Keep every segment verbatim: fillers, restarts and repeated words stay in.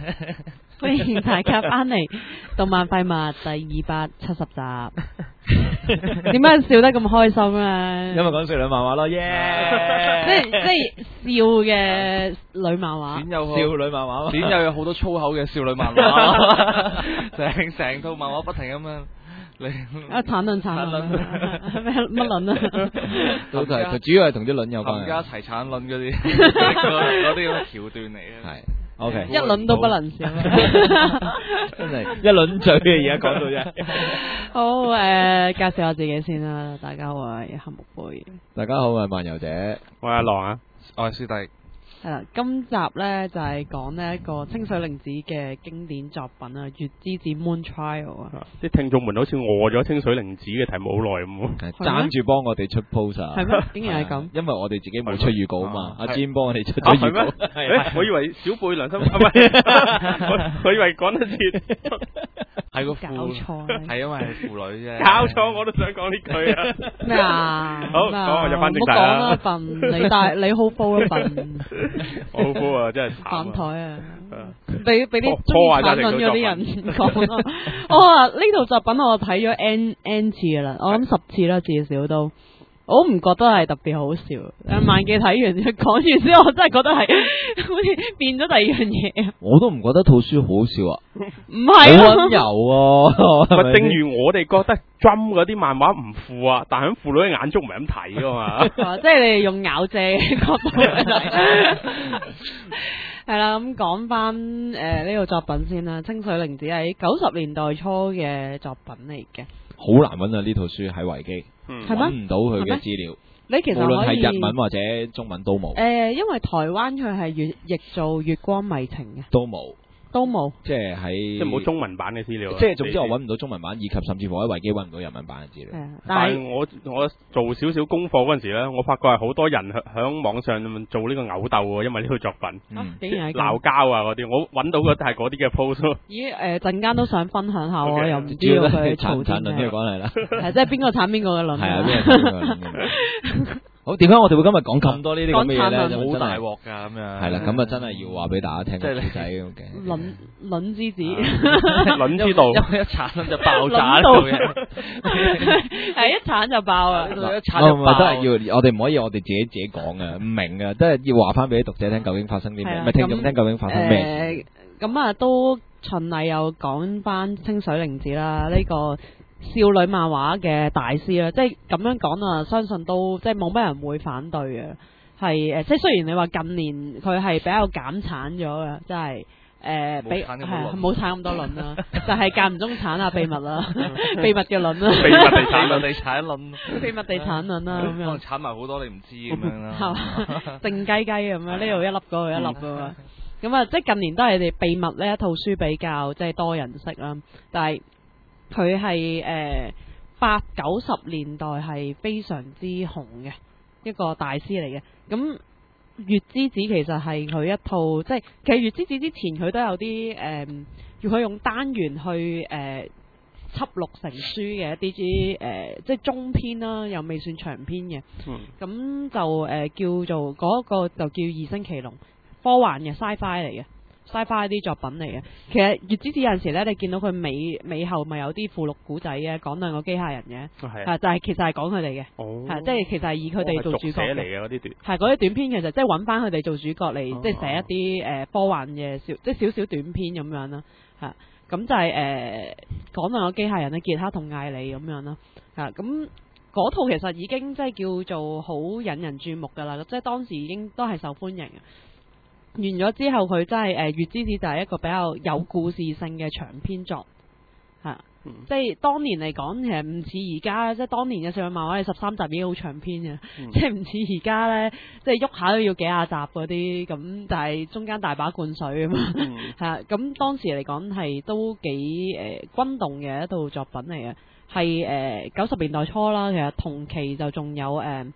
歡迎大家翻嚟《動漫廢物》第二百七十集。點解笑得咁開心咧？ 因為講少女漫畫咯，耶！ 即係即係笑嘅女漫畫， 點有少女漫畫， 點又有好多粗口嘅少女漫畫，成成套漫畫不停咁樣。 啊！產卵產卵，咩乜卵啊？ 都係佢主要係同啲卵有關。 冚家齊產卵嗰啲嗰啲咁嘅橋段嚟嘅。 係 ，OK。 一卵都不能少， 真係一卵嘴嘅而家講到啫。 好誒，介紹下自己先啦。大家好，我係黑木貝。 大家好，我係漫遊者。 我係阿狼啊， 我係師弟。 係啦，今集咧就係講呢一個清水玲子嘅經典作品啊，《月之子 Moon Trial》啊。 啲聽眾們好似餓咗清水玲子嘅題目好耐咁， 爭住幫我哋出 post 啊！ 係咩？竟然係咁？ 因為我哋自己冇出預告啊嘛，阿 Jim 幫我哋出咗預告。 誒，我以為小貝良心，唔係，我我以為講得切， 係個搞錯， 係因為係婦女啫。 搞錯，我都想講呢句啊！ 咩啊？ 好，講我入翻正題啦。 唔好講啦，笨你大你好煲啦，笨。 我好煲啊，真係反台啊！俾俾啲中破壞產論嗰啲人講啦。我話呢套作品我睇咗 n n 次噶啦，我諗十次啦至少都。我唔覺得係特別好笑。誒，萬記睇完講完之後，我真係覺得係好似變咗第二樣嘢。 我都唔覺得套書好好笑啊！ 唔係好溫柔喎。 咪正如我哋覺得 Drum 嗰啲漫畫唔腐啊，但喺婦女嘅眼中唔係咁睇噶嘛。 即係你哋用咬借嘅角度嚟睇。係啦，咁講翻誒呢個作品先啦。清水玲子係九十年代初嘅作品嚟嘅。 好難揾啊！呢套書喺維基， 係揾咩？ 唔到佢嘅資料。 你其實無論可以係日文或者中文都冇。 誒，因為台灣佢係粵譯做月光迷情嘅， 都冇。 都冇， 即係喺即係冇中文版嘅資料。 即係總之我揾唔到中文版，以及甚至乎喺維基揾唔到日文版嘅資料。 係啊， 但係我我做少少功課嗰陣時咧，我發覺係好多人響響網上做呢個毆鬥喎，因為呢套作品， 嗯，竟然係鬧交啊嗰啲，我揾到嘅係嗰啲嘅 post。 咦誒，陣間都想分享下喎， Okay. 又唔知道佢產嘈啲咩。 產論呢個關係啦， 係即係邊個產邊個嘅論？ 係啊，邊個產邊個嘅論？好，點解我哋會今日講咁多呢啲咁嘅嘢咧？ 好大鑊㗎咁樣。 係啦，咁啊真係要話俾大家聽個故仔咁嘅。 卵卵之子， 卵之道， 一鏟就爆炸呢套嘢。 係一鏟就爆啊！ 一鏟就爆。 真係要，我哋唔可以我哋自己自己講嘅，唔明嘅，真係要話翻俾啲讀者聽究竟發生啲咩，咪聽眾聽究竟發生咩事。 咁啊，都循例又講翻清水玲子啦，呢個少女漫畫嘅大師啦，即係咁樣講啊，相信都即係冇咩人會反對嘅。係誒，即係雖然你話近年佢係比較減產咗嘅，即係誒，比係冇產咁多卵啦，就係間唔中產下秘密啦，秘密嘅卵啦， 秘密地產卵， 地產卵， 秘密地產卵啦，咁樣可能產埋好多你唔知咁樣啦， 靜雞雞咁樣，呢度一粒嗰度一粒噶嘛，咁啊，即係近年都係你秘密呢一套書比較即係多人識啦，但係。佢係誒八九十年代係非常之紅嘅一個大師嚟嘅。咁月之子其實係佢一套，即係其實月之子之前佢都有啲誒，要佢用單元去誒輯錄成書嘅一啲啲誒，即係中篇啦，又未算長篇嘅。咁、嗯、就誒、呃、叫做嗰、那個就叫異星奇龍，科幻嘅 sci-fi 嚟嘅。sci-fi 啲作品嚟嘅，其實月之子有陣時咧，你見到佢尾尾後咪有啲附錄古仔嘅，講兩個機械人嘅，係、啊、就係、是、其實係講佢哋嘅，係、哦、即係其實係以佢哋做主角嚟嘅嗰啲短，係嗰啲短篇其實即係揾翻佢哋做主角嚟，哦、即係寫一啲誒、呃、科幻嘅小，即係少少短篇咁樣啦，係咁就係誒講兩個機械人咧，傑克同艾莉咁樣啦，係咁嗰套其實已經即係叫做好引人注目㗎啦，即係當時已經都係受歡迎嘅。完咗之後，佢真係誒月之子就係一個比較有故事性嘅長篇作，係、嗯、即係當年嚟講，其實唔似而家，即係當年嘅少女漫畫，你十三集已經好長篇嘅，嗯、即係唔似而家咧，即係喐下都要幾廿集嗰啲，咁但係中間大把灌水啊嘛，係啊、嗯，咁當時嚟講係都幾誒轟動嘅一套作品嚟嘅，係誒九十年代初啦，其實同期就仲有誒。呃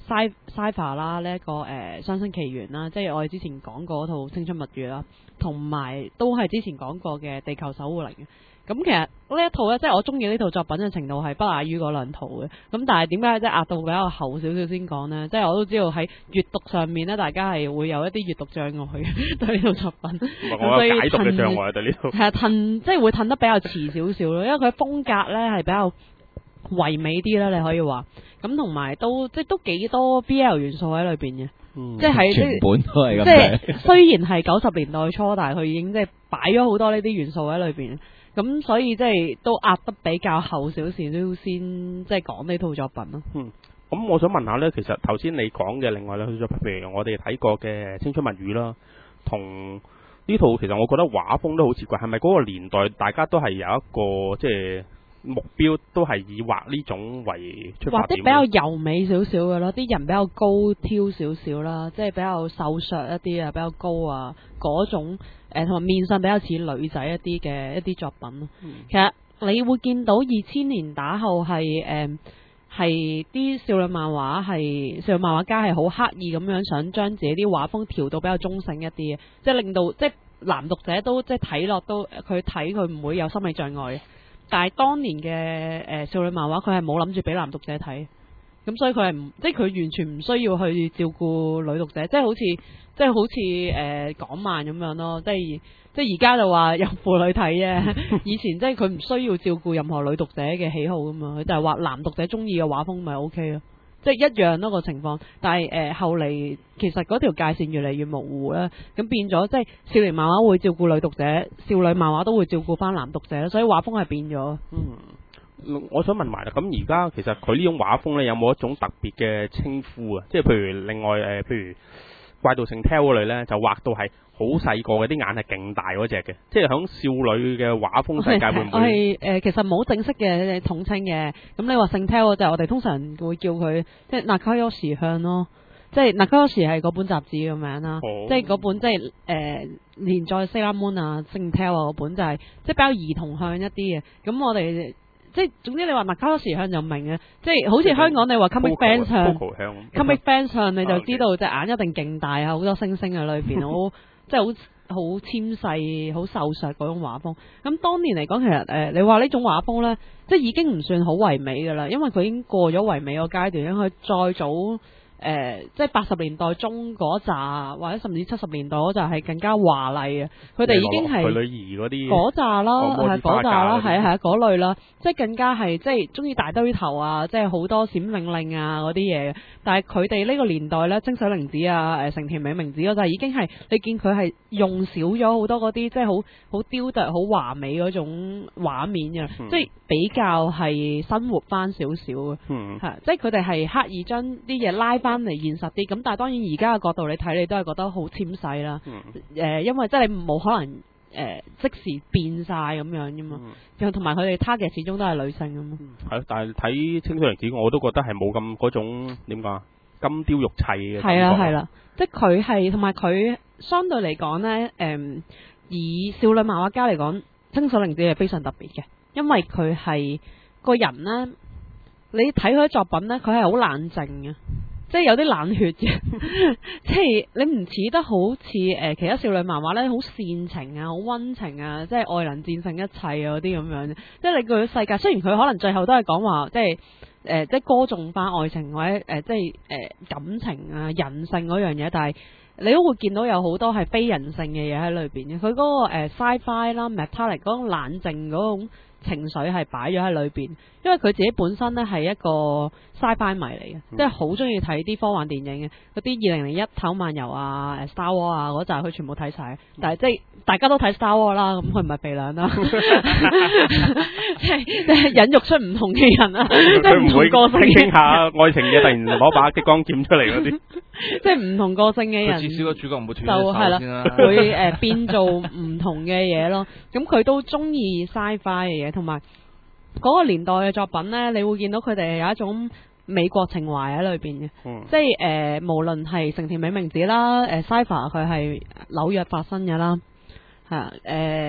Sci Sci-Fi 啦，呢一個誒《雙星奇緣》啦，即係我哋之前講過嗰套《青春物語》啦，同埋都係之前講過嘅《地球守護靈》。咁其實呢一套咧，即係我中意呢套作品嘅程度係不亞於嗰兩套嘅。咁但係點解即係壓到比較後少少先講呢？即係我都知道喺閱讀上面咧，大家係會有一啲閱讀障礙嘅對呢套作品。 我有解讀嘅障礙對呢套。係啊， 褪即係會褪得比較遲少少咯，因為佢風格咧係比較唯美啲啦，你可以話。咁同埋都即係都幾多 B L 元素喺裏邊嘅。嗯、即係喺全本都係咁。 即係雖然係九十年代初，但係佢已經即係擺咗好多呢啲元素喺裏邊。咁所以即係都壓得比較後少少，都先即係講呢套作品咯。 嗯，咁我想問下呢，其實頭先你講嘅另外兩套作品，譬如我哋睇過嘅《青春物語》啦，同呢套其實我覺得畫風都好似怪，係咪嗰個年代大家都係有一個即係目標，都係以畫呢種為出發點？畫啲比較柔美少少嘅咯，啲人比較高挑少少啦，即係比較瘦削一啲啊，比較高啊嗰種。誒同埋面相比較似女仔一啲嘅一啲作品咯。嗯、其實你會見到二千年打後係誒係啲少女漫畫係少女漫畫家係好刻意咁樣想將自己啲畫風調到比較中性一啲嘅，即係令到即係男讀者都即係睇落都佢睇佢唔會有心理障礙嘅。但係當年嘅誒、呃、少女漫畫佢係冇諗住俾男讀者睇。咁所以佢係唔，即係佢完全唔需要去照顧女讀者，即係好似，即係好似誒、呃、港漫咁樣咯，即係即係而家就話有婦女睇啫，以前即係佢唔需要照顧任何女讀者嘅喜好噶嘛，佢就係話男讀者中意嘅畫風咪 O K 咯，即係一樣咯個情況。但係誒、呃、後嚟其實嗰條界線越嚟越模糊啦，咁變咗即係少年漫畫會照顧女讀者，少女漫畫都會照顧翻男讀者，所以畫風係變咗。嗯。 我想問埋啦，咁而家其實佢呢種畫風咧，有冇一種特別嘅稱呼啊？即係譬如另外誒、呃，譬如怪盜聖 Tell 嗰類咧，就畫到係好細個嘅，啲眼係勁大嗰隻嘅，即係響少女嘅畫風世界會唔會？係誒、呃，其實冇正式嘅統稱嘅。咁你話聖 Tell 就我哋通常會叫佢即係 Nakayoshi 向咯，即係 Nakayoshi 係嗰本雜誌嘅名啦，即係嗰本即係誒連載 Sailor Moon 啊、聖 Tell 啊嗰本就係、是、即係比較兒童向一啲嘅。咁我哋即係總之你話 Nakayoshi 向就明嘅，即係好似香港你話 Comic Fans 向 Comic Fans 向你就知道隻眼一定勁大啊，好多星星喺裏邊，好即係好好纖細、好瘦削嗰種畫風。咁當年嚟講，其實誒、呃、你話呢種畫風咧，即係已經唔算好唯美噶啦，因為佢已經過咗唯美個階段，因為佢再早。誒、呃，即係八十年代中嗰扎，或者甚至七十年代嗰扎係更加華麗嘅。佢哋已經係佢女兒嗰啲嗰扎啦，係嗰扎啦，係啊係啊嗰類啦，即係更加係即係中意大堆頭啊，即係好多閃令令啊嗰啲嘢。但係佢哋呢個年代咧，清水玲子啊，誒成田美明子嗰扎已經係你見佢係用少咗好多嗰啲即係好好雕琢、好華美嗰種畫面嘅，嗯、即係比較係生活翻少少嘅，嗯、即係佢哋係刻意將啲嘢拉翻嚟現實啲，咁但係當然而家嘅角度你睇，你都係覺得好纖細啦。誒、嗯呃，因為即係你冇可能誒、呃、即時變晒咁樣啫嘛。又同埋佢哋 target 始終都係女性咁嘛。係、嗯，但係睇清水玲子，我都覺得係冇咁嗰種點講金雕玉砌嘅。係啦係啦，即係佢係同埋佢相對嚟講咧，誒、呃、以少女漫畫家嚟講，清水玲子係非常特別嘅，因為佢係個人咧。你睇佢啲作品咧，佢係好冷靜嘅，即係有啲冷血嘅，即係你唔似得好似誒、呃、其他少女漫畫咧，好煽情啊，好溫情啊，即係愛能戰勝一切啊嗰啲咁樣。即係你佢世界，雖然佢可能最後都係講話，即係誒、呃、即係歌頌翻愛情或者誒、呃、即係誒、呃、感情啊人性嗰樣嘢，但係你都會見到有好多係非人性嘅嘢喺裏邊嘅。佢嗰、那個誒、呃、sci-fi 啦 metallic 嗰種冷靜嗰種情緒係擺咗喺裏邊，因為佢自己本身咧係一個 sci-fi 迷嚟嘅，嗯、即係好中意睇啲科幻電影嘅，嗰啲二零零一太空漫遊啊、誒 Star War 啊嗰陣佢全部睇晒。但係即係大家都睇 Star War 啦，咁佢唔係肥娘啦，即係即係引育出唔同嘅人啊，即係唔同個性傾下愛情嘢，突然攞把激光劍出嚟嗰啲，即係唔同個性嘅人，至少個主角唔會斷手先啦，會誒、呃、變做唔同嘅嘢咯。咁佢都中意 sci-fi 嘅嘢。同埋嗰個年代嘅作品呢，你會見到佢哋有一種美國情懷喺裏邊嘅，嗯、即係誒、呃，無論係成田美明子啦，誒 Sci-Fi 佢係紐約發生嘅啦，係啊，誒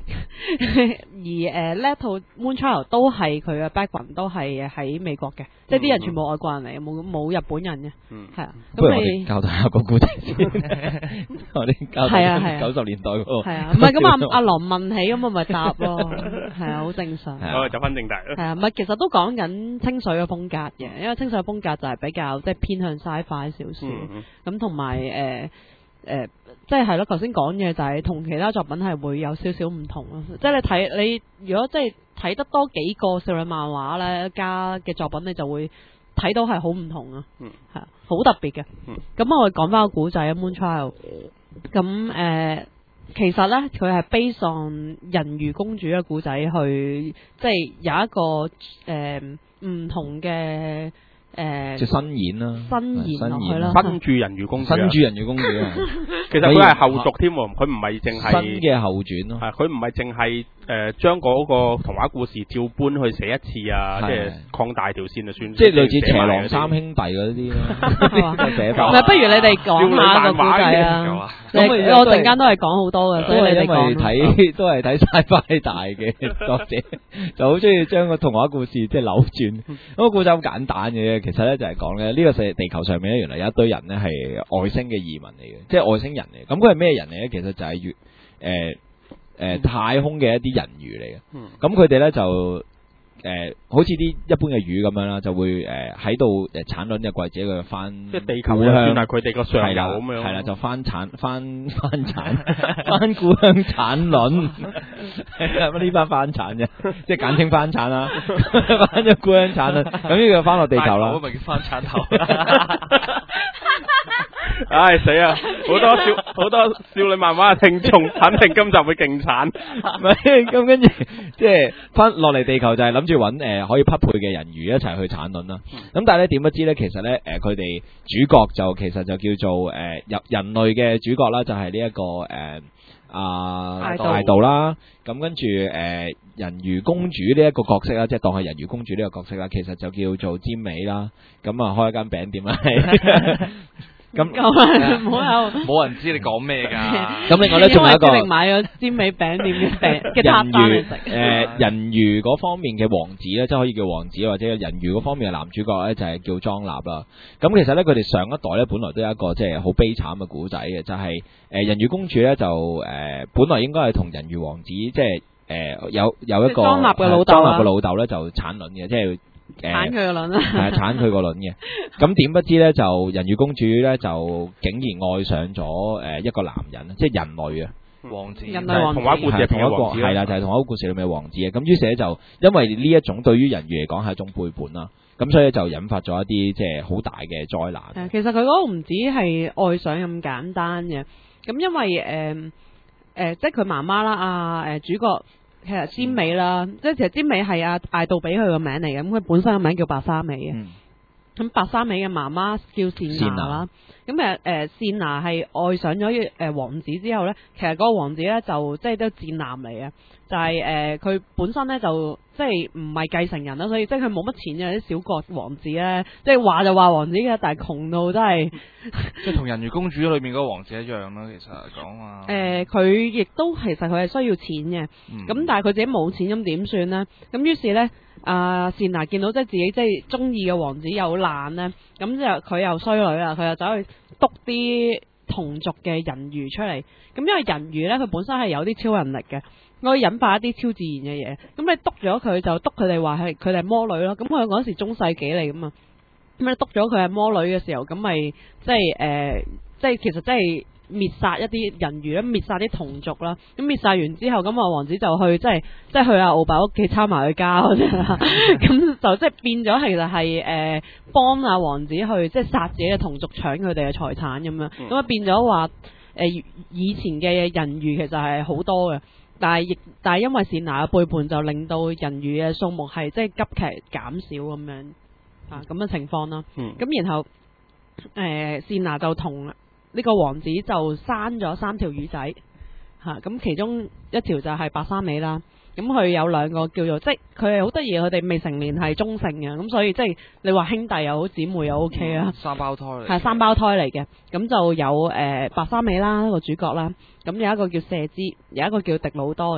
而誒呢一套 Moon Child 都係佢嘅 background 都係喺美國嘅，即係啲人全部外國人嚟嘅，冇冇日本人嘅，係啊。 不如我咁你哋教大家個故仔先，我哋教係啊係啊九十年代嗰個。 係啊，唔係咁阿阿羅問起咁我咪答咯，係啊，好正常。 係啊我哋走翻正題啦。 係啊，唔係其實都講緊清水嘅風格嘅，因為清水嘅風格就係比較即係偏向 sci-fi 少少， 嗯咁同埋誒誒，即係係咯，頭先講嘅就係同其他作品係會有少少唔同咯。即係你睇你如果即係睇得多幾個少女漫畫咧家嘅作品，你就會睇到係好唔同啊， 嗯係啊，好特別嘅。 嗯咁我哋講翻個古仔啊，Moon Child。咁誒，其實咧佢係 base on 人魚公主嘅古仔去，即係有一個誒唔同嘅誒即係新演啦， 新演落去啦。 新住人魚公主啊， 新住人魚公主啊， 其實佢係後續添喎，佢唔係淨係新嘅後傳咯。 係佢唔係淨係誒將嗰個童話故事照搬去寫一次啊， 係即係擴大條線就算。 即係類似邪狼三兄弟嗰啲咯，寫法。 唔係，不如你哋講下個古仔啊！你咁我陣間都係講好多嘅，所以你哋因為講。 睇都係睇 sci-fi 大嘅作者，就好中意將個童話故事即係扭轉。咁個故仔好簡單嘅，其實咧就係講咧呢個世地球上面咧，原來有一堆人咧係外星嘅移民嚟嘅，即係外星人嚟嘅。咁佢係咩人嚟咧？其實就係月誒誒太空嘅一啲人魚嚟嘅。咁佢哋咧就。誒、呃，好似啲一般嘅魚咁樣啦，就會誒喺度誒產卵嘅季節佢翻， 即係地球就算係佢哋個上游咁樣， 係啦，就翻產翻翻產翻故鄉產卵，係呢班翻產啫，即係簡稱翻產啦，翻咗故鄉產卵，咁呢個翻落地球啦， 咁咪叫翻產頭。 唉死啊！好多少好多少女漫畫嘅聽眾，肯定今集會勁慘。 咪咁跟住，即係翻落嚟地球就係諗住揾誒可以匹配嘅人魚一齊去產卵啦。咁、嗯、但係咧點不知咧，其實咧誒佢哋主角就其實就叫做誒人、呃、人類嘅主角啦，就係呢一個誒啊大道啦。咁跟住誒人魚公主呢一個角色啦，即係當係人魚公主呢個角色啦，其實就叫做尖美啦。咁啊開一間餅店啦。咁唔好有冇人知你講咩㗎。 咁另外咧，仲有一個因為買咗尖美餅店嘅餅嘅撻單嚟食。 誒人魚嗰方面嘅王子咧，即係可以叫王子，或者人魚嗰方面嘅男主角咧，就係叫莊立啦。咁其實咧，佢哋上一代咧，本來都有一個即係好悲慘嘅古仔嘅，就係誒人魚公主咧就誒本來應該係同人魚王子即係誒有有一個莊立嘅老豆莊立嘅老豆咧就產卵嘅，即係。 產佢個卵啦， 係產佢個卵嘅。咁點不知咧，就人魚公主咧就竟然愛上咗誒一個男人，即係人類啊， 王子， 人類王子， 童話故事入邊嘅王子， 係啦，就係童話故事裏面嘅王子啊。咁於是咧就因為呢一種對於人魚嚟講係一種背叛啦，咁所以就引發咗一啲即係好大嘅災難。 其實佢嗰個唔止係愛上咁簡單嘅，咁因為誒誒、呃呃，即係佢媽媽啦，啊誒主角。其實尖美啦，即係其實尖美係阿艾道俾佢個名嚟嘅，咁佢本身個名叫白沙美嘅。咁、嗯、白沙美嘅媽媽叫善娜啦，咁誒誒善娜係愛上咗誒王子之後咧，其實嗰個王子咧就即係都賤男嚟嘅，就係誒佢本身咧就即係唔係繼承人啦，所以即係佢冇乜錢嘅啲小國王子咧，即係話就話王子嘅，但係窮到真係即係同人魚公主裏面嗰個王子一樣啦，其實講話。 誒、呃，佢亦都其實佢係需要錢嘅，咁、嗯、但係佢自己冇錢，咁點算呢？咁於是咧，阿善娜見到即係自己即係中意嘅王子又爛咧，咁就佢又衰女啦，佢又走去篤啲同族嘅人魚出嚟，咁因為人魚咧佢本身係有啲超能力嘅。可以引發一啲超自然嘅嘢，咁你督咗佢就督佢哋話係佢哋係魔女咯，咁佢嗰時中世紀嚟噶嘛，咁你督咗佢係魔女嘅時候，咁咪即係誒，即係其實即係滅殺一啲人魚啦，滅殺啲同族啦，咁滅殺完之後，咁啊王子就去即係即係去阿奧伯屋企抄埋佢家嗰啲啦，咁就即係變咗其實係誒幫阿王子去即係殺自己嘅同族搶佢哋嘅財產咁樣，咁啊變咗話誒以前嘅人魚其實係好多嘅。但係亦但係因為善娜嘅背叛，就令到人魚嘅數目係即係急劇減少咁樣啊咁嘅情況啦。咁、嗯、然後誒、呃、善娜就同呢個王子就生咗三條魚仔嚇，咁、啊、其中一條就係白沙美啦。咁佢有兩個叫做即係佢係好得意，佢哋未成年係中性嘅，咁所以即係你話兄弟又好，姊妹又 O K 啦。 三胞胎嚟， 係三胞胎嚟嘅，咁就有誒、呃、白沙美啦，一個主角啦，咁有一個叫謝之，有一個叫迪魯多嘅，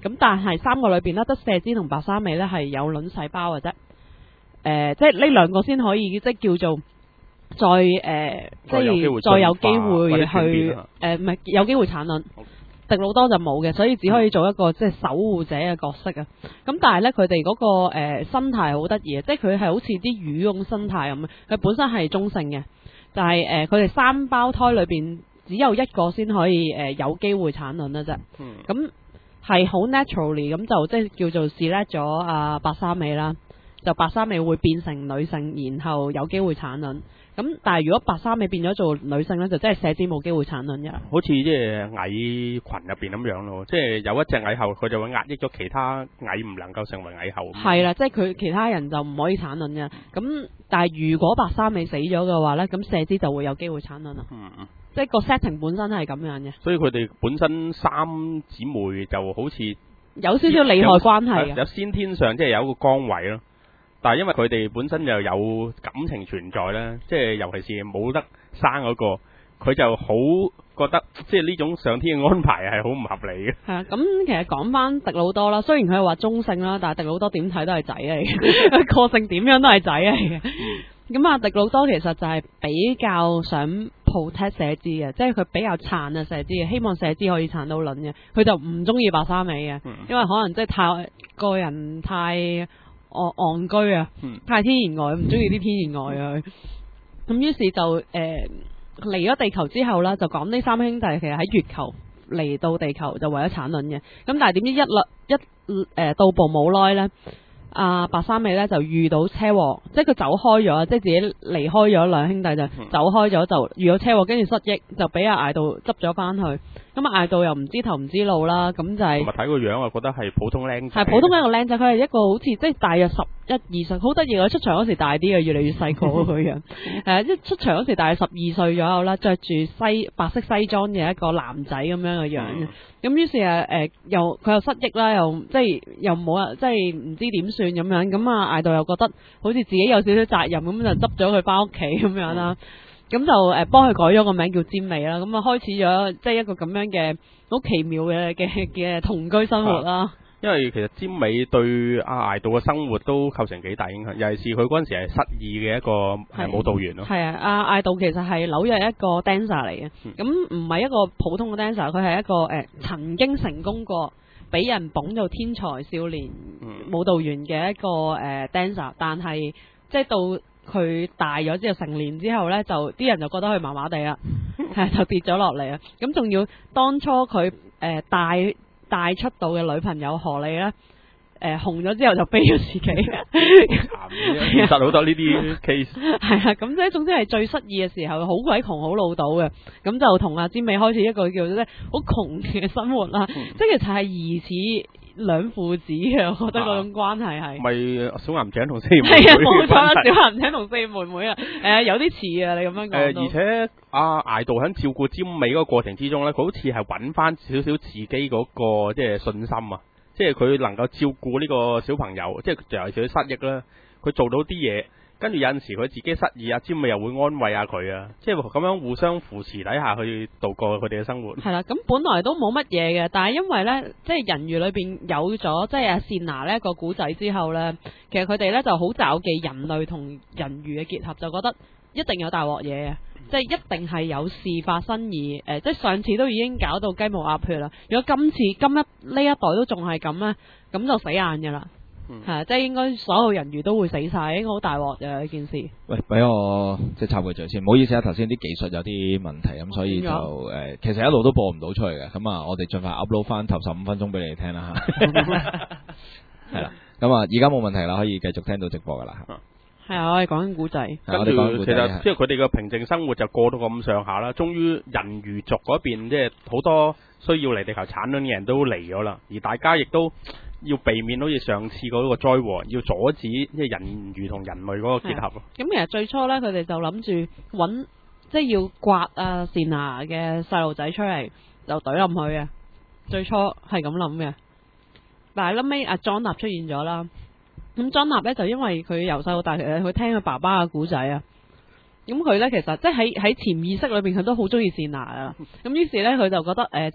咁但係三個裏邊咧，得射枝同白沙尾咧係有卵細胞嘅啫。誒、呃，即係呢兩個先可以，即係叫做再誒、呃，即係再有機會去誒，唔係有機會產卵。迪魯多就冇嘅，所以只可以做一個即係守護者嘅角色啊。咁但係咧，佢哋嗰個誒、呃、生態好得意啊，即係佢係好似啲魚咁生態咁，佢本身係中性嘅，就係誒佢哋三胞胎裏邊只有一個先可以誒、呃、有機會產卵啦啫。咁係好 naturally 咁就即係叫做 select 咗阿白沙尾啦，就白沙尾會變成女性，然後有機會產卵。咁但係如果白沙尾變咗做女性咧，就真係射枝冇機會產卵嘅。 好似即係蟻群入邊咁樣咯，即係有一隻蟻后，佢就會壓抑咗其他蟻唔能夠成為蟻后。 係啦，即係佢其他人就唔可以產卵嘅。咁但係如果白沙尾死咗嘅話咧，咁射枝就會有機會產卵啦。嗯，即係個 setting 本身係咁樣嘅。 所以佢哋本身三姊妹就好似有少少利害關係嘅， 有先天上即係有一個崗位咯。但係因為佢哋本身又有感情存在咧，即係尤其是冇得生嗰個，佢就好覺得即係呢種上天嘅安排係好唔合理嘅。係啊，咁其實講翻迪魯多啦，雖然佢係話中性啦，但係迪魯多點睇都係仔嚟嘅，個性點樣都係仔嚟嘅。咁啊，迪魯多其實就係比較想 protect 射枝嘅，即係佢比較撐啊射枝嘅，希望射枝可以撐到卵嘅。佢就唔中意白沙尾嘅，因為可能即係太個人太戇戇居啊，太天然呆，唔中意啲天然呆啊。咁於是就誒嚟咗地球之後啦，就講呢三兄弟其實喺月球嚟到地球就為咗產卵嘅。咁但係點知一落一誒、呃、到步冇耐咧，阿、啊、白沙尾咧就遇到車禍，即係佢走開咗，即係自己離開咗兩兄弟就走開咗，就遇到車禍，跟住失憶，就俾阿艾道執咗翻去。咁啊，艾道又唔知頭唔知路啦，咁就係同埋睇個樣啊，覺得係普通僆仔， 係普通一個僆仔，佢係一個好似即係大約十一二歲，好得意嘅。出場嗰時大啲嘅，越嚟越細個佢樣。誒，即係出場嗰時大約十二歲左右啦，着住西白色西裝嘅一個男仔咁樣嘅樣嘅。咁於是誒誒，又佢又失憶啦，又即係又冇啊，即係唔知點算咁樣。咁啊，艾道又覺得好似自己有少少責任，咁就執咗佢翻屋企咁樣啦。咁就誒幫佢改咗個名叫尖尾啦，咁啊開始咗即係一個咁樣嘅好奇妙嘅嘅嘅同居生活啦、啊。 因為其實尖尾對阿艾道嘅生活都構成幾大影響，尤其是佢嗰陣時係失意嘅一個舞蹈員咯。 係啊，阿艾道其實係紐約一個 dancer 嚟嘅，咁唔係一個普通嘅 dancer，佢係一個誒、呃、曾經成功過俾人捧做天才少年舞蹈員嘅一個誒、呃、dancer， 但係即係到佢大咗之後成年之後呢，就啲人就覺得佢麻麻地啦，就跌咗落嚟啊！咁仲要當初佢誒、呃、帶帶出道嘅女朋友何莉呢，誒、呃、紅咗之後就飛咗自己， 現實好多呢啲 case。 係啊，咁即係總之係最失意嘅時候，好鬼窮好老到嘅，咁就同阿尖尾開始一個叫做咧好窮嘅生活啦。嗯、即係其實係疑似兩父子嘅，我覺得嗰種關係係咪小岩井同四妹妹係啊，冇錯啦，小岩井同四妹妹啊，誒有啲似啊，你咁樣講。誒、呃， 而且阿艾道喺照顧尖尾嗰個過程之中咧，佢好似係揾翻少少自己嗰、那個即係信心啊，即係佢能夠照顧呢個小朋友，即係尤其是佢失憶啦，佢做到啲嘢。跟住有陣時佢自己失意啊，尖尾又會安慰下佢啊，即係咁樣互相扶持底下去度過佢哋嘅生活。係啦， 咁本來都冇乜嘢嘅，但係因為呢，即係人魚裏邊有咗即係阿善娜呢一個古仔之後呢，其實佢哋呢就好找忌人類同人魚嘅結合，就覺得一定有大鑊嘢嘅，即係一定係有事發生而誒、呃，即係上次都已經搞到雞毛鴨血啦。如果今次今一呢一代都仲係咁呢，咁就死硬㗎啦。係、嗯，即係應該所有人魚都會死晒，應該好大鑊嘅呢件事。 喂，俾我即係插句嘴先，唔好意思啊，頭先啲技術有啲問題，咁所以就誒、呃，其實一路都播唔到出去嘅，咁啊，我哋盡快 upload 翻頭十五分鐘俾你哋聽啦吓。係啦，咁啊，而家冇問題啦，可以繼續聽到直播噶啦。 係啊，我哋講緊古仔， 跟住其實即係佢哋嘅平靜生活就過到咁上下啦。終於人魚族嗰邊即係好多需要嚟地球產卵嘅人都嚟咗啦，而大家亦都要避免好似上次嗰個災禍，要阻止即係人魚同人類嗰個結合。 咁其實最初咧，佢哋就諗住揾即係要刮啊善娜嘅細路仔出嚟，就懟冧佢嘅。最初係咁諗嘅，但係後尾阿莊納出現咗啦。咁莊納咧就因為佢由細到大，其實佢聽佢爸爸嘅古仔啊。咁佢咧其實即係喺喺潛意識裏邊，佢都好中意善娜啊。咁於是咧，佢就覺得誒、呃，即係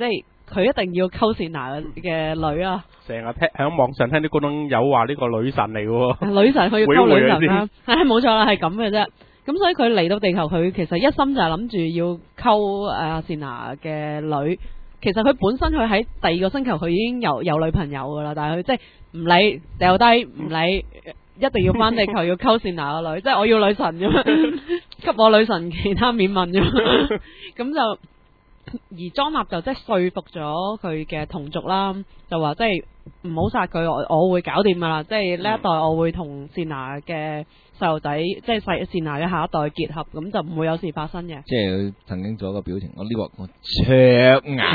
佢一定要溝善娜嘅女啊， 成日聽喺網上聽啲觀眾有話呢個女神嚟喎， 女神佢要溝女神啦， 會係冇錯啦，係咁嘅啫。咁所以佢嚟到地球，佢其實一心就係諗住要溝誒善娜嘅女。其實佢本身佢喺第二個星球佢已經有有女朋友噶啦，但係佢即係唔理掉低唔理，一定要翻地球要溝善娜個女，即係我要女神咁樣，給我女神其他免問咁樣，咁就。而莊納就即係說服咗佢嘅同族啦，就話即係唔好殺佢，我我會搞掂噶啦，即係呢一代我會同善娜嘅細路仔，即係細善娜嘅下一代結合，咁就唔會有事發生嘅。 即係佢曾經做一個表情，我呢個我灼眼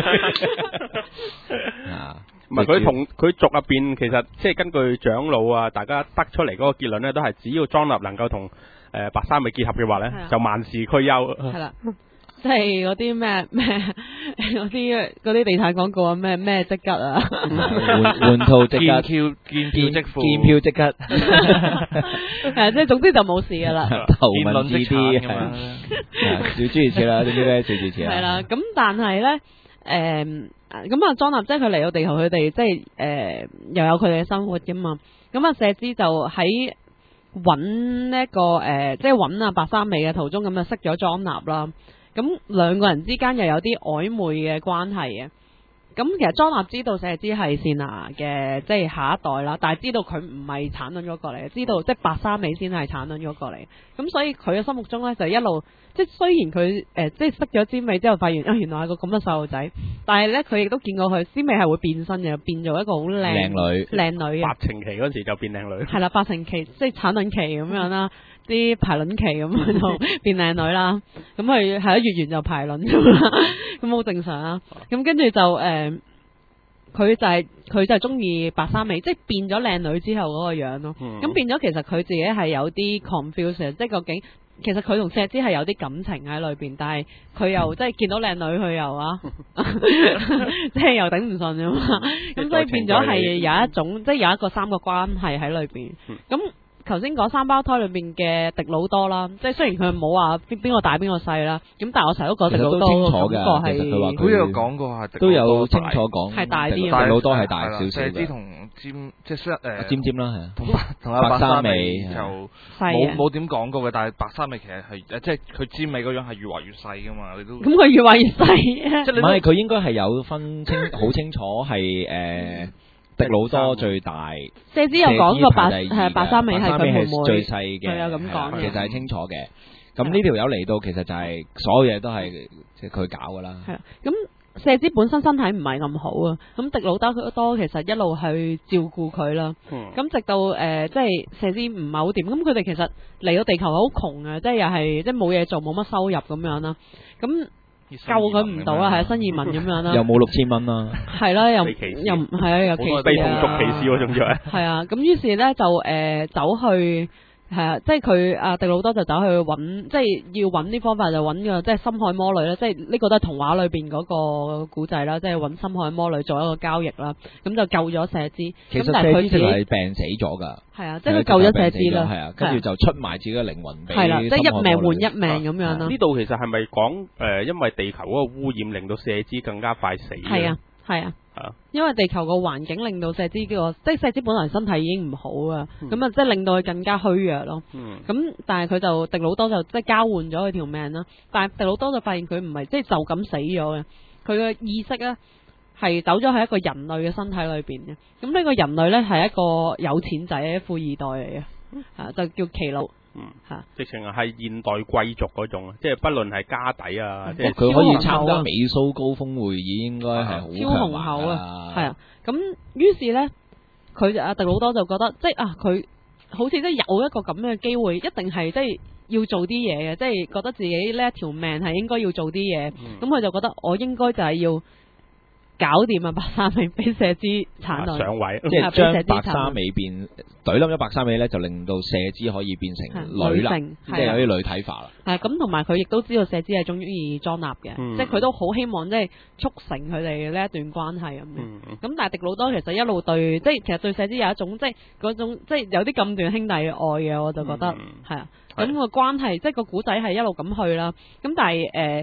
啊！ 唔係佢同佢族入邊，其實即係根據長老啊，大家得出嚟嗰個結論咧，都係只要莊納能夠同誒白衫尾結合嘅話咧，就萬事俱優。係啦。 即係嗰啲咩咩嗰啲嗰啲地產廣告啊，咩咩即刻啊， 換換套即刻， 見票見票即付， 見票即刻， 係即係總之就冇事噶啦， 頭文字 D 係嘛，小諸如此啦，總之咧小諸如此啦。 係啦，咁但係咧，誒咁啊，莊納即係佢嚟到地球，佢哋即係誒又有佢哋嘅生活噶嘛。咁啊，謝芝就喺揾一個誒，即係揾啊白衫尾嘅途中，咁啊識咗莊納啦。咁兩個人之間又有啲曖昧嘅關係嘅，咁其實莊納知道謝芝係善娜嘅即係下一代啦，但係知道佢唔係產卵咗過嚟，知道即係白衫尾先係產卵咗過嚟，咁所以佢嘅心目中咧就一路即係雖然佢誒、呃、即係識咗尖尾之後發現啊原來係個咁嘅細路仔，但係咧佢亦都見過佢尖尾係會變身嘅，變做一個好靚靚女靚女嘅八成期嗰時就變靚女， 係啦，八成期即係產卵期咁樣啦。啲排卵期咁喺度變靚女啦，咁佢係咯月完就排卵咁啦，咁好正常啦。咁跟住就誒，佢、呃、就係、是、佢就係中意白衫尾，即係變咗靚女之後嗰個樣咯。咁、嗯、變咗其實佢自己係有啲 confused，即係究竟其實佢同謝芝係有啲感情喺裏邊，但係佢又即係見到靚女佢又啊，即係又頂唔順咁嘛。咁所以變咗係有一種即係有一個三個關係喺裏邊。咁頭先講三胞胎裏邊嘅迪魯多啦，即係雖然佢冇話邊邊個大邊個細啦，咁但係我成日都講迪魯多清楚嘅感覺係， 佢話佢有講過係都有清楚講係大啲， 迪魯多係大少少嘅。 謝芝同尖即係誒尖尖啦，係啊， 同同阿白衫尾就冇冇點講過嘅，但係白衫尾其實係即係佢尖尾嗰樣係越畫越細噶嘛，你都咁佢越畫越細， 即係唔係佢應該係有分清好清楚係誒。迪魯多最大， 謝芝有講過白係白衫尾係佢妹妹最細嘅， 佢有咁講嘅， 其實係清楚嘅。咁呢條友嚟到，其實就係所有嘢都係即係佢搞噶啦。係啊， 咁謝芝本身身體唔係咁好啊，咁迪魯多多其實一路去照顧佢啦。咁、嗯、直到誒、呃、即係謝芝唔係好掂，咁佢哋其實嚟到地球好窮啊，即係又係即係冇嘢做，冇乜收入咁樣啦。咁救佢唔到啦，係啊，新移民咁樣啦， 又冇六千蚊啦， 係啦，又又唔係啊，又歧視啊， 被同族歧視嗰種啫， 係啊，咁於是咧就誒、呃、走去係啊，即係佢阿迪魯多就走去揾，即係要揾啲方法就揾個即係深海魔女啦，即係呢個都係童話裏邊嗰個古仔啦，即係揾深海魔女做一個交易啦，咁就救咗謝芝。 其實謝芝其實係病死咗㗎。 係啊，即係佢救咗謝芝啦， 係啊，跟住就出賣自己嘅靈魂俾係啦，即係一命換一命咁樣啦。 呢度其實係咪講誒，因為地球嗰個污染令到謝芝更加快死？ 係啊，係啊。因為地球個環境令到謝芝個，即係謝芝本來身體已經唔好啊，咁啊即係令到佢更加虛弱咯。咁、嗯、但係佢就迪魯多就即係交換咗佢條命啦。但係迪魯多就發現佢唔係即係就咁死咗嘅，佢嘅意識咧係走咗喺一個人類嘅身體裏邊嘅。咁呢個人類咧係一個有錢仔，富二代嚟嘅，啊就叫奇魯。 嗯，吓，直情係現代貴族嗰種，即係不論係家底啊，即係佢可以參加美蘇高峰會議，應該係好超雄厚啊，係啊，咁於是咧，佢阿迪魯多就覺得，即係啊，佢好似即係有一個咁樣嘅機會，一定係即係要做啲嘢嘅，即係覺得自己呢一條命係應該要做啲嘢，咁佢、嗯、就覺得我應該就係要搞掂啊白衫尾俾謝芝產女上位， 即係將白衫尾變懟冧咗白衫尾咧，就令到謝芝可以變成女啦，即係有啲女體化啦。 係咁，同埋佢亦都知道謝芝係中意莊納嘅，嗯、即係佢都好希望即係促成佢哋呢一段關係咁嘅。咁、嗯、但係迪魯多其實一路對，即係其實對謝芝有一種即係嗰種即係有啲咁段兄弟嘅愛嘅，我就覺得係啊。咁、嗯、個關係即係個古仔係一路咁去啦。咁但係誒。呃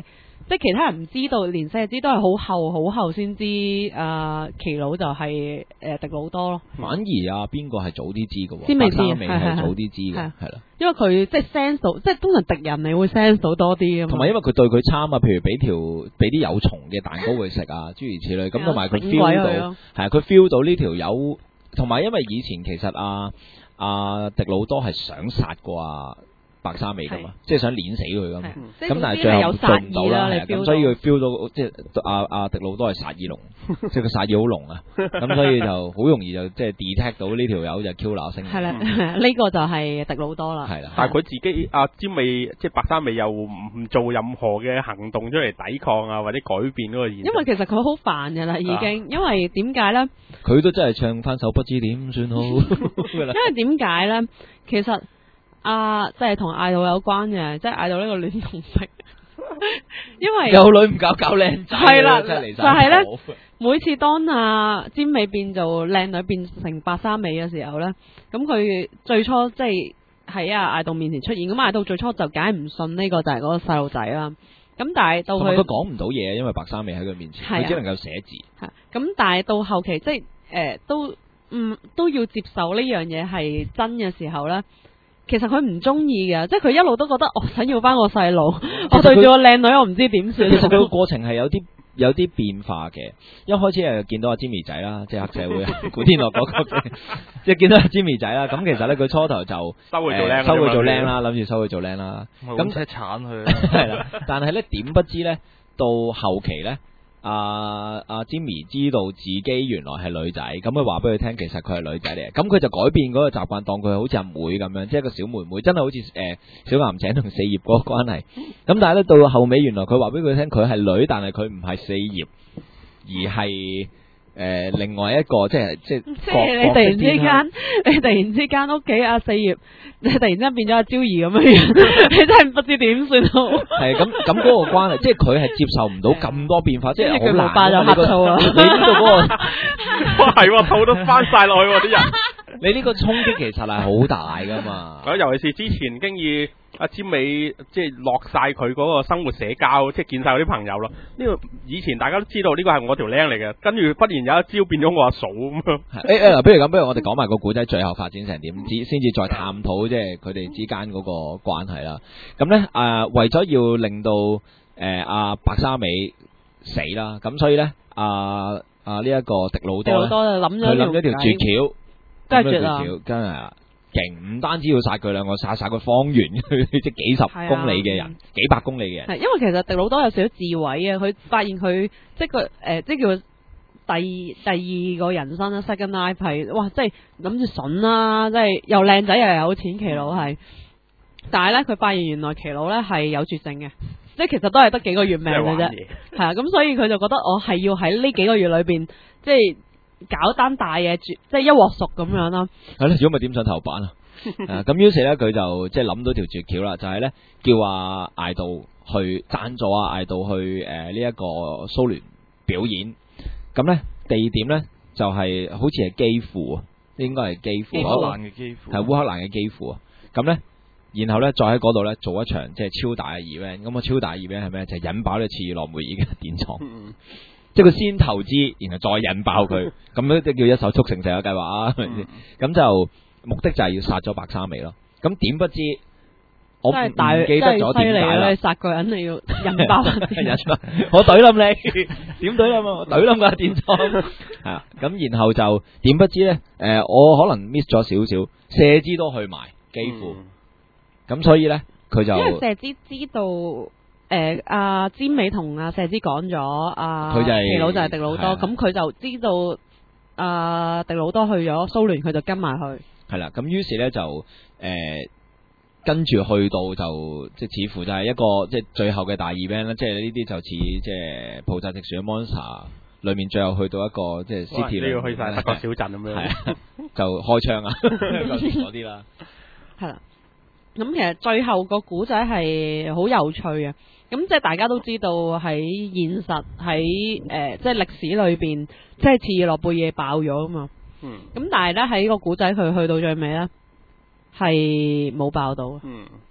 即係其他人唔知道，連四隻都係好後好後先知，啊奇佬就係誒迪魯多咯。 反而啊邊個係早啲知嘅喎？ 先未知， 白沙美係早啲知嘅，係啦。 因為佢即係 sense 到，即係通常敵人你會 sense 到多啲啊嘛。 同埋因為佢對佢參啊，譬如俾條俾啲有蟲嘅蛋糕佢食啊，諸如此類。咁同埋佢 feel 到係啊，佢 feel 到呢條友。同埋因為以前其實啊啊迪魯多係想殺過啊白沙美噶嘛，即係想碾死佢噶嘛。咁但係最後做唔到啦，咁所以佢 feel 到即係阿阿迪魯多係殺意濃，即係佢殺意好濃啊。咁所以就好容易就即係 detect 到呢條友就 killer 星。 係啦，呢個就係迪魯多啦。 係啦， 但係佢自己阿詹美即係白沙美又唔做任何嘅行動出嚟抵抗啊，或者改變嗰個現象。 因為其實佢好煩噶啦，已經。因為點解咧？ 佢都真係唱翻首不知點算好。因為點解咧？其實。啊，即係同嗌到有關嘅，即係嗌到呢個戀童癖，因為有女唔搞搞靚仔， 係啦， 真係就係咧，每次當阿詹美變做靚女變成白沙美嘅時候咧，咁佢最初即係喺阿艾道面前出現，咁艾道最初就梗係唔信呢個就係嗰個細路仔啦。咁但係到佢佢講唔到嘢，因為白沙美喺佢面前，佢只能夠寫字。 係咁，但係到後期即係誒、呃、都唔都要接受呢樣嘢係真嘅時候咧。其實佢唔中意嘅，即係佢一路都覺得我想要翻個細路，我對住個靚女，我唔知點算。 其實佢個過程係有啲有啲變化嘅。一開始係見到阿 Jimmy 仔啦，即係黑社會古天樂嗰個，即係見到阿 Jimmy 仔啦。咁其實咧，佢初頭就收佢做靚， 收佢做靚啦，諗住收佢做靚啦。 咁即係鏟佢。 係啦，但係咧點不知咧，到後期咧。阿阿 Jimmy 知道自己原來係女仔，咁佢話俾佢聽，其實佢係女仔嚟嘅，咁佢就改變嗰個習慣，當佢好似阿妹咁樣，即係一個小妹妹，真係好似誒、呃、小岩井同四葉嗰個關係。咁但係咧到後尾，原來佢話俾佢聽，佢係女，但係佢唔係四葉，而係。誒、呃，另外一個即係即係，即係你突然之間，你突然之間屋企阿四葉，你突然之間變咗阿招兒咁樣樣，你真係唔知點算好。係咁咁嗰個關係，即係佢係接受唔到咁多變化，即係好難。 佢就黑醋啦。 你呢度嗰個， 係喎，肚都翻晒落去喎啲人。 你呢個衝擊其實係好大噶嘛。 尤其是之前經已阿詹美即係落晒佢嗰個生活社交，即係見晒嗰啲朋友咯。呢個以前大家都知道呢個係我條僆嚟嘅，跟住忽然有一朝變咗我阿嫂咁樣。 誒誒，不如咁，不如我哋講埋個古仔最後發展成點，先至再探討即係佢哋之間嗰個關係啦。咁咧誒，為咗要令到誒阿、呃、白沙美死啦，咁所以咧阿阿呢一個迪魯多咧，佢諗咗條絕橋。 真係絕啊！ 真係勁，唔單止要殺佢兩個，殺殺佢方圓，即係幾十公里嘅人，啊、幾百公里嘅人。 係因為其實迪魯多有少少智慧啊，佢發現佢即係個誒，即係叫第第二個人生啦 ，second life 係哇，即係諗住筍啦，即係又靚仔又有錢，奇佬係。但係咧，佢發現原來奇佬咧係有絕症嘅，即係其實都係得幾個月命嘅啫。係啊，咁所以佢就覺得我係要喺呢幾個月裏邊，即係。搞單大嘢，即係一鑊熟咁樣啦。 係咧，如果咪點上頭版啊？誒，咁於是咧，佢就即係諗到條絕橋啦，就係、是、咧叫阿艾道去贊助阿艾道去誒呢一個蘇聯表演。咁咧地點咧就係、是、好似係基輔啊，應該係基輔。 烏克蘭嘅基輔係烏克蘭嘅基輔啊。咁咧，然後咧再喺嗰度咧做一場即係超大嘅 event。咁啊超大 event 係咩？就係、是、引爆呢個切爾諾貝爾嘅電廠。即係佢先投資，然後再引爆佢，咁樣即叫一手促成成個計劃啊！係咪先？咁就目的就係要殺咗白沙美咯。咁點不知我唔記得咗點解啦？ 你殺個人你要引爆， 我懟冧你，點懟冧啊？我懟冧架電廠係啊！咁然後就點不知咧？誒、呃，我可能 miss 咗少少，射支都去埋，幾乎咁，所以咧佢就因為射支知道。誒阿詹美同阿謝之講咗，阿奇佬就係迪魯多，咁佢就知道阿、呃、迪魯多去咗蘇聯，佢就跟埋去。 係啦，咁於是咧就誒、呃、跟住去到就即係似乎就係一個即係最後嘅大 event 啦，即係呢啲就似即係浦澤直樹嘅 Monster 裏面最後去到一個即係 city 你要去晒德國小鎮咁樣， 係啊，就開槍啊嗰啲啦。 係啦，咁其實最後個古仔係好有趣嘅。咁即係大家都知道喺現實喺誒、呃、即係歷史裏邊，即係切爾諾貝爾爆咗啊嘛。嗯。咁但係咧喺個古仔佢去到最尾咧係冇爆到。嗯。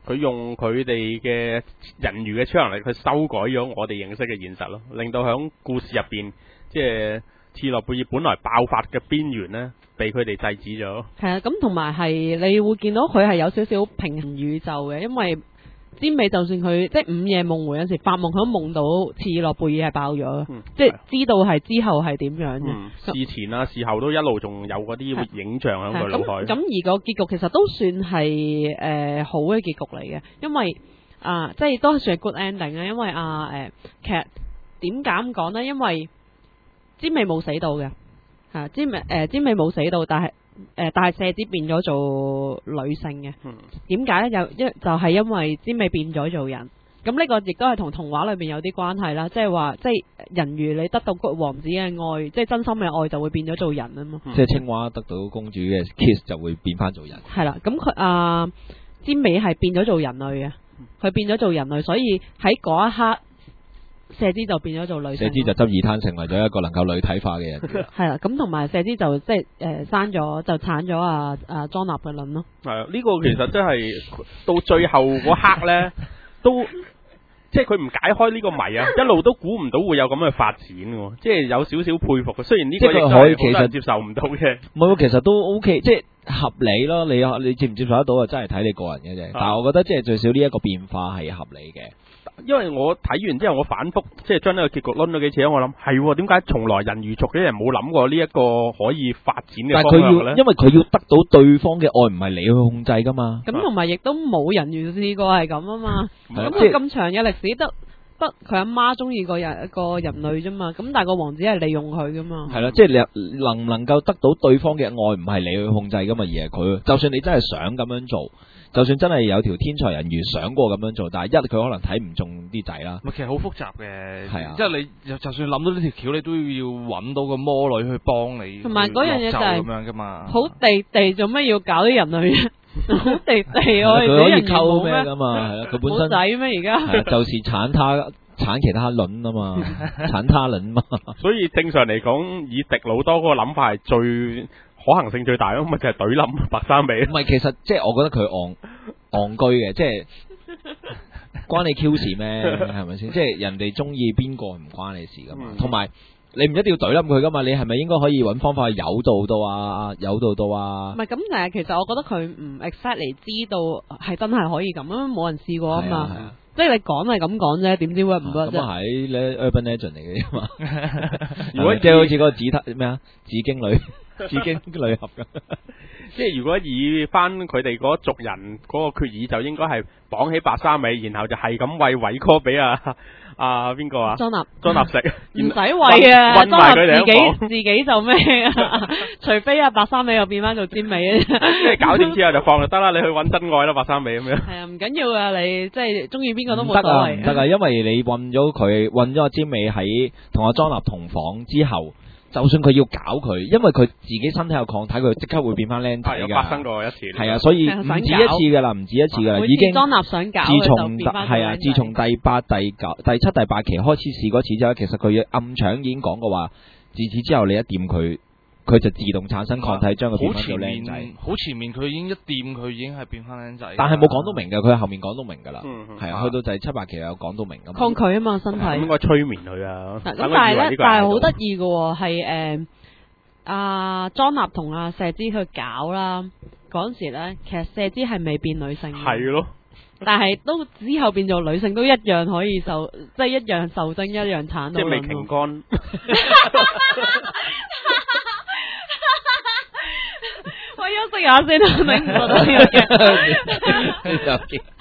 佢用佢哋嘅人魚嘅超能力去修改咗我哋認識嘅現實咯，令到響故事入邊，即係切諾貝爾本來爆發嘅邊緣咧，被佢哋制止咗。 係啊，咁同埋係你會見到佢係有少少平行宇宙嘅，因為尖尾就算佢即係午夜夢回有時發夢，佢都夢到切諾貝爾係爆咗， 嗯、 即係知道係之後係點樣嘅、 嗯。事前啊，事後都一路仲有嗰啲影像喺佢腦海。 咁而個結局其實都算係誒、呃、好嘅結局嚟嘅，因為啊、呃，即係都算係 good ending 啊。因為啊誒、呃，其實點解咁講呢？因為尖尾冇死到嘅，嚇尖尾誒尖尾冇死到，但係。誒，但係謝之變咗做女性嘅，點解咧？就一就係因為尖尾變咗做人，咁呢個亦都係同童話裏邊有啲關係啦。即係話，即係人魚你得到王子嘅愛，即係真心嘅愛，就會變咗做人啊嘛。 即係青蛙得到公主嘅 kiss 就會變翻做人。 係啦，咁佢啊尖尾係變咗做人類嘅，佢變咗做人類，所以喺嗰一刻。謝之就變咗做女性， 謝之就執二攤成為咗一個能夠女體化嘅人。 係啦，咁同埋謝之就即係誒生咗就產咗阿阿莊納嘅卵咯。 係啊，呢、這個其實真係到最後嗰刻咧，都即係佢唔解開呢個謎啊，一路都估唔到會有咁嘅發展嘅，即係有少少佩服嘅。雖然呢個亦都係其實接受唔到嘅， 唔係，其實都 OK，即係合理咯。你你接唔接受得到啊？真係睇你個人嘅啫。但係我覺得即係最少呢一個變化係合理嘅。 因為我睇完之後，我反覆即係將呢個結局掄咗幾次，我諗係點解從來人魚族嘅人冇諗過呢一個可以發展嘅方向咧？ 因為佢要得到對方嘅愛，唔係你去控制噶嘛。 咁同埋亦都冇人魚試過係咁啊嘛。咁佢咁長嘅歷史得得佢阿媽中意個人個人類啫嘛。咁但係個王子係利用佢噶嘛。係啦，即係你能唔能夠得到對方嘅愛，唔係你去控制噶嘛，而係佢。就算你真係想咁樣做。就算真係有條天才人魚想過咁樣做，但係一佢可能睇唔中啲仔啦。 其實好複雜嘅， 係啊， 即係你就算諗到呢條橋，你都要揾到個魔女去幫你。 同埋嗰樣嘢就係咁樣噶嘛。 好地地做咩要搞啲人類啊？好地地我哋啲人溝咩噶嘛？係啦，佢本身冇仔咩而家？ 就是產他產其他卵啊嘛，產他卵嘛。 所以正常嚟講，以迪魯多嗰個諗法係最。可行性最大咯，咪就係懟冧白衫尾。 唔係，其實即係我覺得佢戇戇居嘅，即係關你 Q 事咩？係咪先？即係人哋中意邊個唔關你事噶嘛。同埋、嗯、你唔一定要懟冧佢噶嘛，你係咪應該可以揾方法去誘導到啊？誘導到啊？唔係咁，但係其實我覺得佢唔 exactly 知道係真係可以咁，因為冇人試過啊嘛。啊即係你講係咁講啫，點知會唔得啫？咁啊係咧 urban legend 嚟嘅嘛。如果即係好似嗰個紫塔咩啊，紫荊女。紫荊女俠噶， 即係如果以翻佢哋嗰族人嗰個決議，就應該係綁起白衫尾，然後就係咁餵偉哥俾阿阿邊個啊？ 莊納莊納食， 唔使餵啊！莊納自己自己就咩啊？除非阿白衫尾又變翻做尖尾啊！ 即係搞掂之後就放就得啦，你去揾真愛啦，白衫尾咁樣。 係啊，唔緊要啊，你即係中意邊個都冇所謂。 唔得啊，因為你韞咗佢，韞咗阿尖尾喺同阿莊納同房之後。就算佢要搞佢，因為佢自己身體有抗體，佢即刻會變翻靚仔㗎。 發生過一次。 係啊，所以唔止一次噶啦，唔止一次噶啦，已經。 莊納想搞， 自從係啊，自從第八、第九、第七、第八期開始試嗰次之後，其實佢暗搶已經講過話，自此之後你一掂佢。佢就自動產生抗體，將佢變翻做靚仔。 好前面佢已經一掂，佢已經係變翻靚仔。 但係冇講到明嘅，佢後面講到明㗎啦。 嗯係啊，去到第七八期有講到明咁。 抗拒啊嘛，身體。 應該催眠佢啊。 咁但係咧，但係好得意嘅喎，係誒阿莊納同阿謝之去搞啦。嗰陣時咧，其實謝之係未變女性。 係咯。 但係都之後變做女性，都一樣可以受，即係一樣受精，一樣產到。 即係未停乾。 我休息下先啦，明唔明？